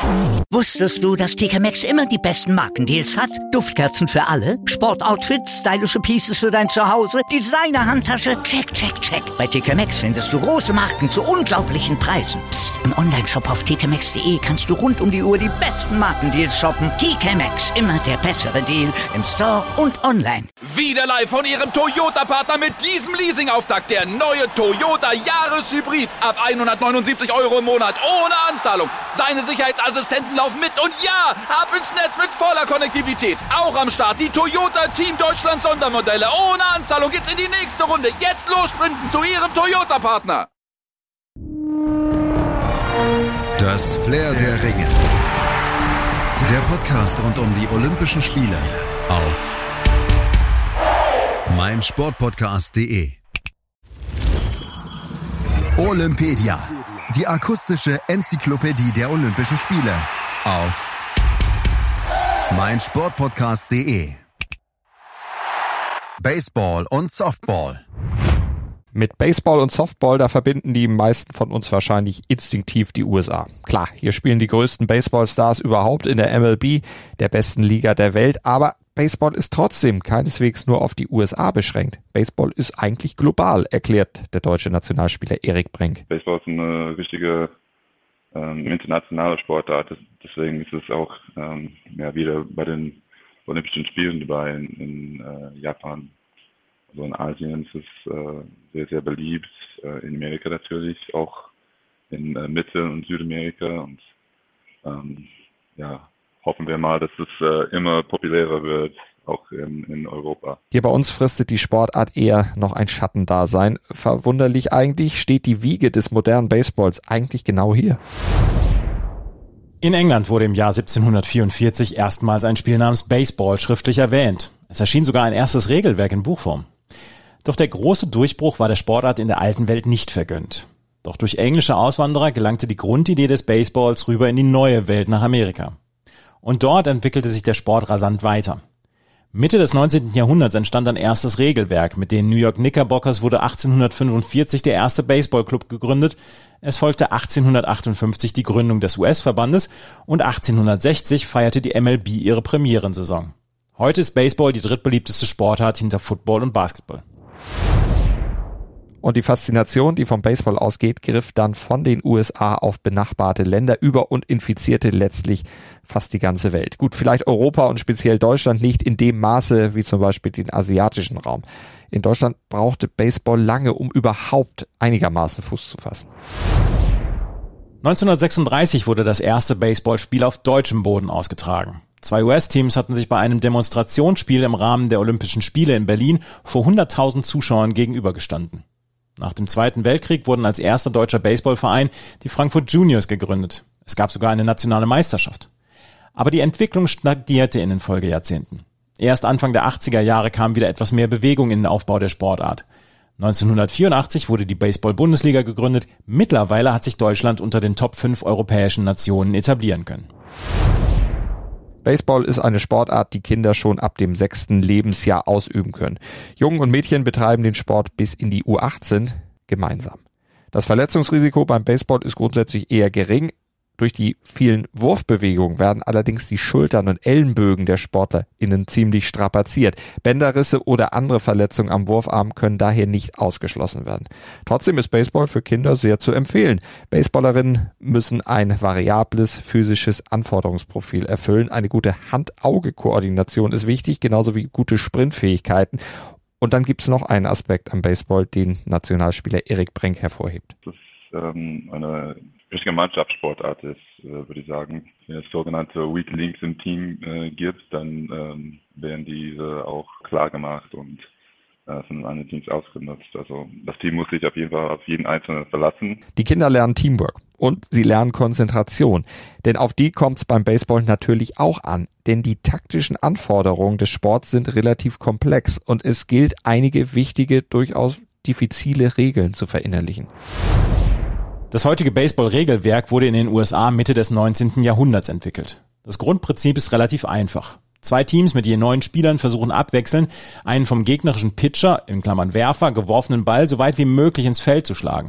Wusstest du, dass TK Maxx immer die besten Markendeals hat? Duftkerzen für alle, Sportoutfits, stylische Pieces für dein Zuhause, Designer-Handtasche, check, check, check. Bei TK Maxx findest du große Marken zu unglaublichen Preisen. Psst. Im Onlineshop auf tkmaxx.de kannst du rund um die Uhr die besten Markendeals shoppen. TK Maxx, immer der bessere Deal im Store und online. Wieder live von Ihrem Toyota-Partner mit diesem Leasing-Auftakt. Der neue Toyota Jahreshybrid. Ab 179 € im Monat. Ohne Anzahlung. Seine Sicherheitsassistenten laufen mit. Und ja, ab ins Netz mit voller Konnektivität. Auch am Start die Toyota Team Deutschland Sondermodelle. Ohne Anzahlung geht's in die nächste Runde. Jetzt los sprinten zu Ihrem Toyota-Partner. Das Flair der Ringe. Der Podcast rund um die Olympischen Spiele auf meinsportpodcast.de. Olympedia, die akustische Enzyklopädie der Olympischen Spiele auf meinsportpodcast.de. Baseball und Softball. Mit Baseball und Softball, da verbinden die meisten von uns wahrscheinlich instinktiv die USA. Klar, hier spielen die größten Baseballstars überhaupt in der MLB, der besten Liga der Welt, aber Baseball ist trotzdem keineswegs nur auf die USA beschränkt. Baseball ist eigentlich global, erklärt der deutsche Nationalspieler Erik Brenk. Baseball ist eine richtige internationale Sportart, deswegen ist es auch wieder bei den Olympischen Spielen dabei in Japan. Also in Asien ist es sehr, sehr beliebt, in Amerika natürlich, auch in Mittel- und Südamerika und hoffen wir mal, dass es immer populärer wird, auch in Europa. Hier bei uns fristet die Sportart eher noch ein Schattendasein. Verwunderlich eigentlich steht die Wiege des modernen Baseballs eigentlich genau hier. In England wurde im Jahr 1744 erstmals ein Spiel namens Baseball schriftlich erwähnt. Es erschien sogar ein erstes Regelwerk in Buchform. Doch der große Durchbruch war der Sportart in der alten Welt nicht vergönnt. Doch durch englische Auswanderer gelangte die Grundidee des Baseballs rüber in die neue Welt nach Amerika. Und dort entwickelte sich der Sport rasant weiter. Mitte des 19. Jahrhunderts entstand ein erstes Regelwerk. Mit den New York Knickerbockers wurde 1845 der erste Baseballclub gegründet. Es folgte 1858 die Gründung des US-Verbandes und 1860 feierte die MLB ihre Premierensaison. Heute ist Baseball die drittbeliebteste Sportart hinter Football und Basketball. Und die Faszination, die vom Baseball ausgeht, griff dann von den USA auf benachbarte Länder über und infizierte letztlich fast die ganze Welt. Gut, vielleicht Europa und speziell Deutschland nicht in dem Maße wie zum Beispiel den asiatischen Raum. In Deutschland brauchte Baseball lange, um überhaupt einigermaßen Fuß zu fassen. 1936 wurde das erste Baseballspiel auf deutschem Boden ausgetragen. 2 US-Teams hatten sich bei einem Demonstrationsspiel im Rahmen der Olympischen Spiele in Berlin vor 100.000 Zuschauern gegenübergestanden. Nach dem Zweiten Weltkrieg wurden als erster deutscher Baseballverein die Frankfurt Juniors gegründet. Es gab sogar eine nationale Meisterschaft. Aber die Entwicklung stagnierte in den Folgejahrzehnten. Erst Anfang der 80er Jahre kam wieder etwas mehr Bewegung in den Aufbau der Sportart. 1984 wurde die Baseball-Bundesliga gegründet. Mittlerweile hat sich Deutschland unter den Top 5 europäischen Nationen etablieren können. Baseball ist eine Sportart, die Kinder schon ab dem 6. Lebensjahr ausüben können. Jungen und Mädchen betreiben den Sport bis in die U18 gemeinsam. Das Verletzungsrisiko beim Baseball ist grundsätzlich eher gering. Durch die vielen Wurfbewegungen werden allerdings die Schultern und Ellenbögen der SportlerInnen ziemlich strapaziert. Bänderrisse oder andere Verletzungen am Wurfarm können daher nicht ausgeschlossen werden. Trotzdem ist Baseball für Kinder sehr zu empfehlen. Baseballerinnen müssen ein variables physisches Anforderungsprofil erfüllen. Eine gute Hand-Auge-Koordination ist wichtig, genauso wie gute Sprintfähigkeiten. Und dann gibt es noch einen Aspekt am Baseball, den Nationalspieler Erik Brenk hervorhebt. Das ist eine richtige Mannschaftssportart ist, würde ich sagen. Wenn es sogenannte Weak Links im Team gibt, dann werden diese auch klar gemacht und von anderen Teams ausgenutzt. Also das Team muss sich auf jeden Fall auf jeden Einzelnen verlassen. Die Kinder lernen Teamwork und sie lernen Konzentration. Denn auf die kommt es beim Baseball natürlich auch an. Denn die taktischen Anforderungen des Sports sind relativ komplex und es gilt, einige wichtige, durchaus diffizile Regeln zu verinnerlichen. Das heutige Baseball-Regelwerk wurde in den USA Mitte des 19. Jahrhunderts entwickelt. Das Grundprinzip ist relativ einfach. 2 Teams mit je 9 Spielern versuchen abwechselnd, einen vom gegnerischen Pitcher, in Klammern Werfer, geworfenen Ball so weit wie möglich ins Feld zu schlagen.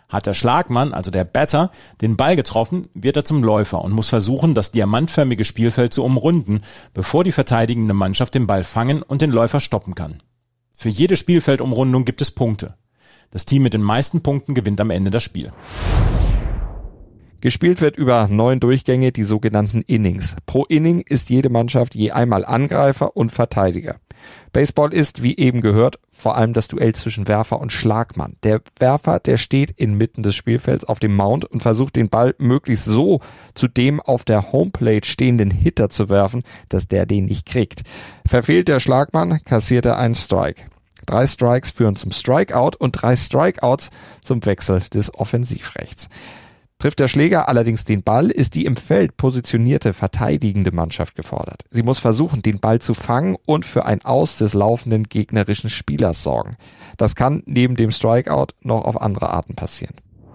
Hat der Schlagmann, also der Batter, den Ball getroffen, wird er zum Läufer und muss versuchen, das diamantförmige Spielfeld zu umrunden, bevor die verteidigende Mannschaft den Ball fangen und den Läufer stoppen kann. Für jede Spielfeldumrundung gibt es Punkte. Das Team mit den meisten Punkten gewinnt am Ende das Spiel. Gespielt wird über 9 Durchgänge, die sogenannten Innings. Pro Inning ist jede Mannschaft je einmal Angreifer und Verteidiger. Baseball ist, wie eben gehört, vor allem das Duell zwischen Werfer und Schlagmann. Der Werfer, der steht inmitten des Spielfelds auf dem Mound und versucht den Ball möglichst so zu dem auf der Homeplate stehenden Hitter zu werfen, dass der den nicht kriegt. Verfehlt der Schlagmann, kassiert er einen Strike. 3 Strikes führen zum Strikeout und 3 Strikeouts zum Wechsel des Offensivrechts. Trifft der Schläger allerdings den Ball, ist die im Feld positionierte verteidigende Mannschaft gefordert. Sie muss versuchen, den Ball zu fangen und für ein Aus des laufenden gegnerischen Spielers sorgen. Das kann neben dem Strikeout noch auf andere Arten passieren.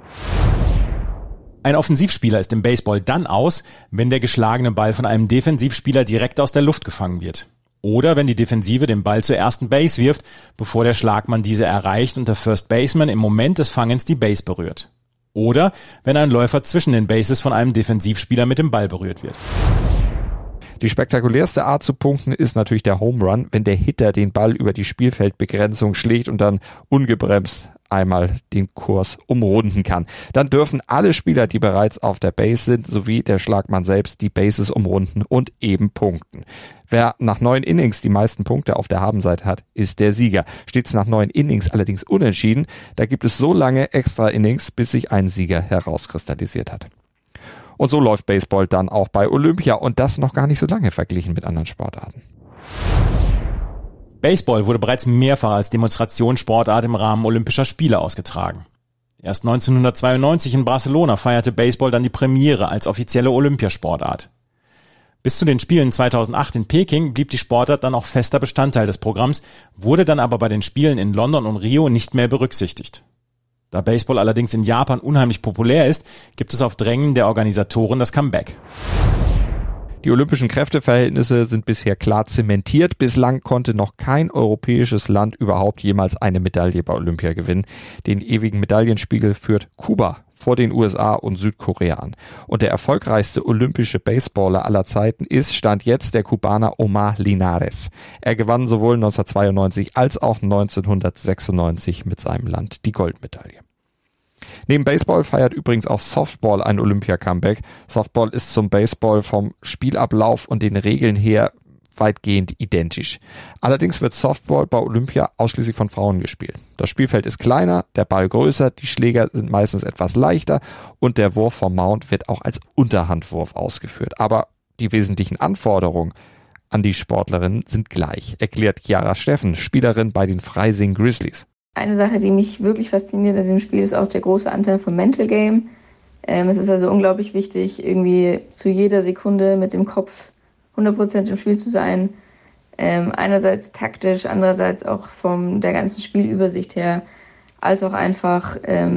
Ein Offensivspieler ist im Baseball dann aus, wenn der geschlagene Ball von einem Defensivspieler direkt aus der Luft gefangen wird. Oder wenn die Defensive den Ball zur ersten Base wirft, bevor der Schlagmann diese erreicht und der First Baseman im Moment des Fangens die Base berührt. Oder wenn ein Läufer zwischen den Bases von einem Defensivspieler mit dem Ball berührt wird. Die spektakulärste Art zu punkten ist natürlich der Home Run, wenn der Hitter den Ball über die Spielfeldbegrenzung schlägt und dann ungebremst einmal den Kurs umrunden kann. Dann dürfen alle Spieler, die bereits auf der Base sind, sowie der Schlagmann selbst die Bases umrunden und eben punkten. Wer nach 9 Innings die meisten Punkte auf der Habenseite hat, ist der Sieger. Steht's nach 9 Innings allerdings unentschieden, da gibt es so lange extra Innings, bis sich ein Sieger herauskristallisiert hat. Und so läuft Baseball dann auch bei Olympia und das noch gar nicht so lange verglichen mit anderen Sportarten. Baseball wurde bereits mehrfach als Demonstrationssportart im Rahmen Olympischer Spiele ausgetragen. Erst 1992 in Barcelona feierte Baseball dann die Premiere als offizielle Olympiasportart. Bis zu den Spielen 2008 in Peking blieb die Sportart dann auch fester Bestandteil des Programms, wurde dann aber bei den Spielen in London und Rio nicht mehr berücksichtigt. Da Baseball allerdings in Japan unheimlich populär ist, gibt es auf Drängen der Organisatoren das Comeback. Die olympischen Kräfteverhältnisse sind bisher klar zementiert. Bislang konnte noch kein europäisches Land überhaupt jemals eine Medaille bei Olympia gewinnen. Den ewigen Medaillenspiegel führt Kuba vor den USA und Südkorea an. Und der erfolgreichste olympische Baseballer aller Zeiten ist, stand jetzt, der Kubaner Omar Linares. Er gewann sowohl 1992 als auch 1996 mit seinem Land die Goldmedaille. Neben Baseball feiert übrigens auch Softball ein Olympia-Comeback. Softball ist zum Baseball vom Spielablauf und den Regeln her weitgehend identisch. Allerdings wird Softball bei Olympia ausschließlich von Frauen gespielt. Das Spielfeld ist kleiner, der Ball größer, die Schläger sind meistens etwas leichter und der Wurf vom Mound wird auch als Unterhandwurf ausgeführt. Aber die wesentlichen Anforderungen an die Sportlerinnen sind gleich, erklärt Chiara Steffen, Spielerin bei den Freising Grizzlies. Eine Sache, die mich wirklich fasziniert an diesem Spiel, ist auch der große Anteil vom Mental Game. Es ist also unglaublich wichtig, irgendwie zu jeder Sekunde mit dem Kopf 100% im Spiel zu sein. Einerseits taktisch, andererseits auch von der ganzen Spielübersicht her, als auch einfach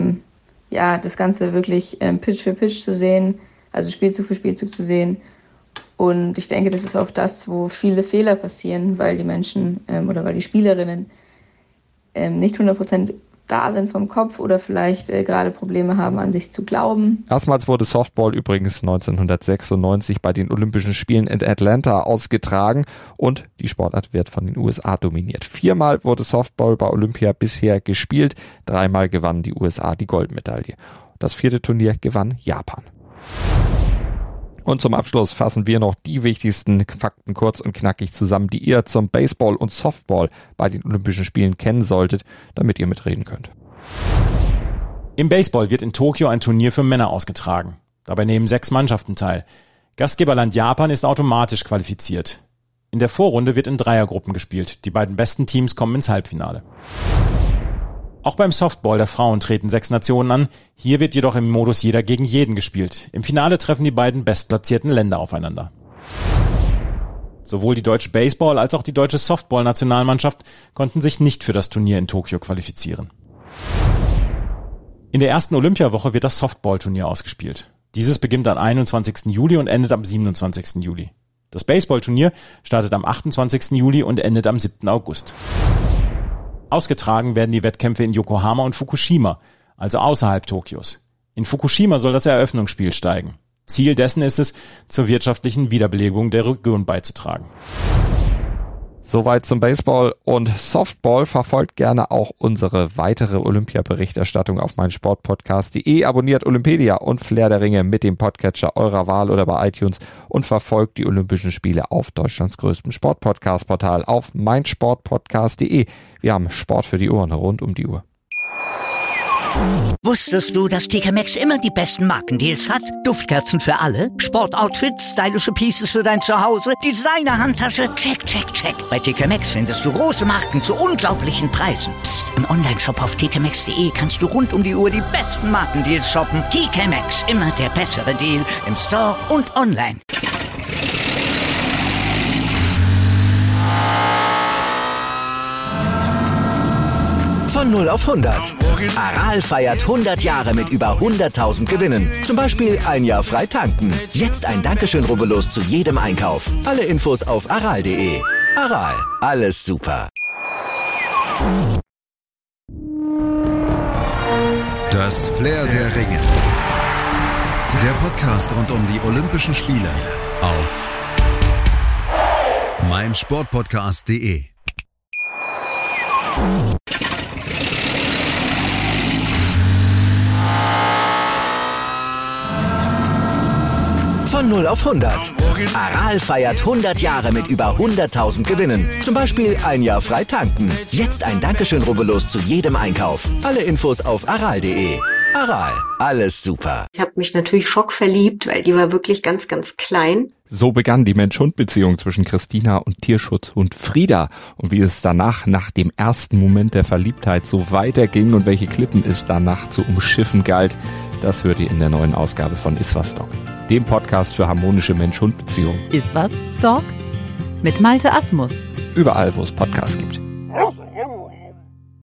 das Ganze wirklich Pitch für Pitch zu sehen, also Spielzug für Spielzug zu sehen. Und ich denke, das ist auch das, wo viele Fehler passieren, weil die Menschen oder weil die Spielerinnen nicht 100% da sind vom Kopf oder vielleicht gerade Probleme haben, an sich zu glauben. Erstmals wurde Softball übrigens 1996 bei den Olympischen Spielen in Atlanta ausgetragen und die Sportart wird von den USA dominiert. 4-mal wurde Softball bei Olympia bisher gespielt, 3-mal gewannen die USA die Goldmedaille. Das 4. Turnier gewann Japan. Und zum Abschluss fassen wir noch die wichtigsten Fakten kurz und knackig zusammen, die ihr zum Baseball und Softball bei den Olympischen Spielen kennen solltet, damit ihr mitreden könnt. Im Baseball wird in Tokio ein Turnier für Männer ausgetragen. Dabei nehmen 6 Mannschaften teil. Gastgeberland Japan ist automatisch qualifiziert. In der Vorrunde wird in Dreiergruppen gespielt. Die beiden besten Teams kommen ins Halbfinale. Auch beim Softball der Frauen treten 6 Nationen an. Hier wird jedoch im Modus jeder gegen jeden gespielt. Im Finale treffen die beiden bestplatzierten Länder aufeinander. Sowohl die deutsche Baseball- als auch die deutsche Softball-Nationalmannschaft konnten sich nicht für das Turnier in Tokio qualifizieren. In der ersten Olympiawoche wird das Softball-Turnier ausgespielt. Dieses beginnt am 21. Juli und endet am 27. Juli. Das Baseball-Turnier startet am 28. Juli und endet am 7. August. Ausgetragen werden die Wettkämpfe in Yokohama und Fukushima. also außerhalb Tokios. In Fukushima soll das Eröffnungsspiel steigen. Ziel dessen ist es, zur wirtschaftlichen Wiederbelebung der Region beizutragen. Soweit zum Baseball und Softball. Verfolgt gerne auch unsere weitere Olympia-Berichterstattung auf meinsportpodcast.de. Abonniert Olympedia und Flair der Ringe mit dem Podcatcher eurer Wahl oder bei iTunes und verfolgt die Olympischen Spiele auf Deutschlands größtem Sportpodcast-Portal auf meinsportpodcast.de. Wir haben Sport für die Ohren rund um die Uhr. Wusstest du, dass TK Maxx immer die besten Markendeals hat? Duftkerzen für alle, Sportoutfits, stylische Pieces für dein Zuhause, Designer-Handtasche, check, check, check. Bei TK Maxx findest du große Marken zu unglaublichen Preisen. Psst. Im Onlineshop auf tkmaxx.de kannst du rund um die Uhr die besten Markendeals shoppen. TK Maxx, immer der bessere Deal im Store und online. Von 0 auf 100. Aral feiert 100 Jahre mit über 100.000 Gewinnen. Zum Beispiel ein Jahr frei tanken. Jetzt ein Dankeschön, rubbellos zu jedem Einkauf. Alle Infos auf aral.de. Aral, alles super. Das Flair der Ringe. Der Podcast rund um die Olympischen Spiele auf meinsportpodcast.de. Von 0 auf 100. Aral feiert 100 Jahre mit über 100.000 Gewinnen. Zum Beispiel ein Jahr frei tanken. Jetzt ein Dankeschön, rubbellos zu jedem Einkauf. Alle Infos auf aral.de. Aral, alles super. Ich habe mich natürlich schockverliebt, weil die war wirklich ganz, ganz klein. So begann die Mensch-Hund-Beziehung zwischen Christina und Tierschutzhund Frieda. Und wie es danach, nach dem ersten Moment der Verliebtheit, so weiterging und welche Klippen es danach zu umschiffen galt, das hört ihr in der neuen Ausgabe von Iswas Dog, dem Podcast für harmonische Mensch-Hund-Beziehungen. Iswas Dog? Mit Malte Asmus. Überall, wo es Podcasts gibt.